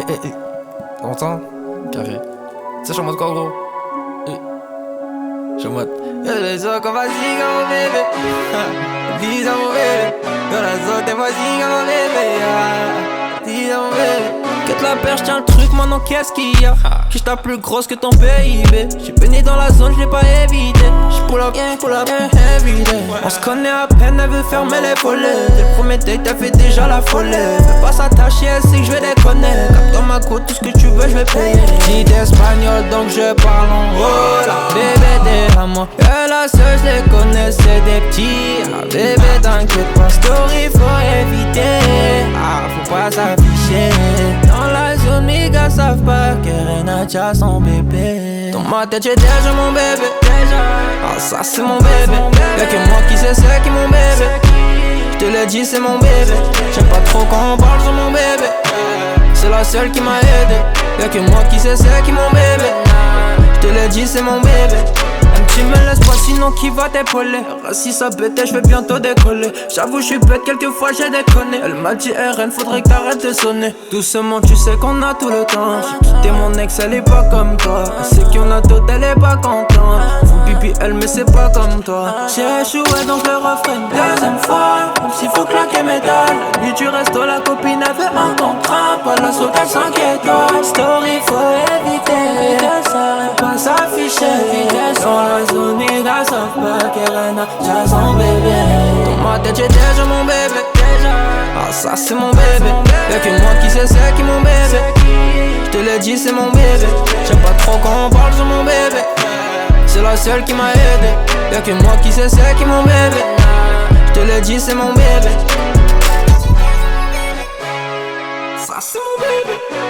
T'entends? Carré. Tu sais, je suis en mode quoi, gros? Je suis en mode. Y'a les autres qu'on va zinger mon bébé. Dis à mon bébé. Y'a les autres, t'es pas zinger mon bébé. Dis à mon bébé. Quête la perche, tiens le truc, maintenant qu'est-ce qu'il y a? Quiche ta plus grosse que ton PIB. J'suis baigné dans la zone, j'l'ai pas évité. J'pull up, everyday. On se connaît à peine, elle veut fermer les volets. Dès le premier date, elle fait déjà la folie. Veut pas s'attacher, elle sait que j'vais déconner. Comme dans ma côte, tout ce que tu veux, j'vais payer. Dis d'espagnol, donc je parle en hola. Bébé, t'es à moi. Et la seule, j'les connais, c'est des petits. Ah, bébé, t'inquiète pas, story, faut éviter. Ah, faut pas s'afficher. Dans la zone, mes gars savent pas que Renacha son bébé. Dans ma tête, j'ai déjà mon bébé. Ah, ça c'est mon bébé. Y'a que moi qui sais c'est qui mon bébé. J'te l'ai dit, c'est mon bébé. J'aime pas trop quand on parle sur mon bébé. C'est la seule qui m'a aidé. Y'a que moi qui sais c'est qui mon bébé. J'te l'ai dit, c'est mon bébé. Tu me laisses pas sinon qui va t'épauler. Si ça pétait, j'vais bientôt décoller. J'avoue j'suis bête, quelquefois j'ai déconné. Elle m'a dit RN, faudrait que t'arrêtes de sonner. Doucement tu sais qu'on a tout le temps. J'ai quitté mon ex, elle est pas comme toi. Elle sait qu'on a tout, elle est pas contente. Faut pipi elle mais c'est pas comme toi. J'ai échoué donc le refrain une deuxième fois. Même s'il faut claquer mes dalles. Lui du resto la copine avait un contrat. Pas la sauce elle s'inquiète. Story faut éviter. Pas s'afficher. Dans la zone, les gars savent pas qu'elle a son bébé. Dans ma tête, j'ai déjà mon bébé. Ah, ça c'est mon bébé. Y'a que moi qui sais c'est qui mon bébé. J'te l'ai dit, c'est mon bébé. J'aime pas trop quand on parle sur mon bébé. C'est la seule qui m'a aidé. Y'a que moi qui sais c'est qui mon bébé. J'te l'ai dit, c'est mon bébé. Ça c'est mon bébé.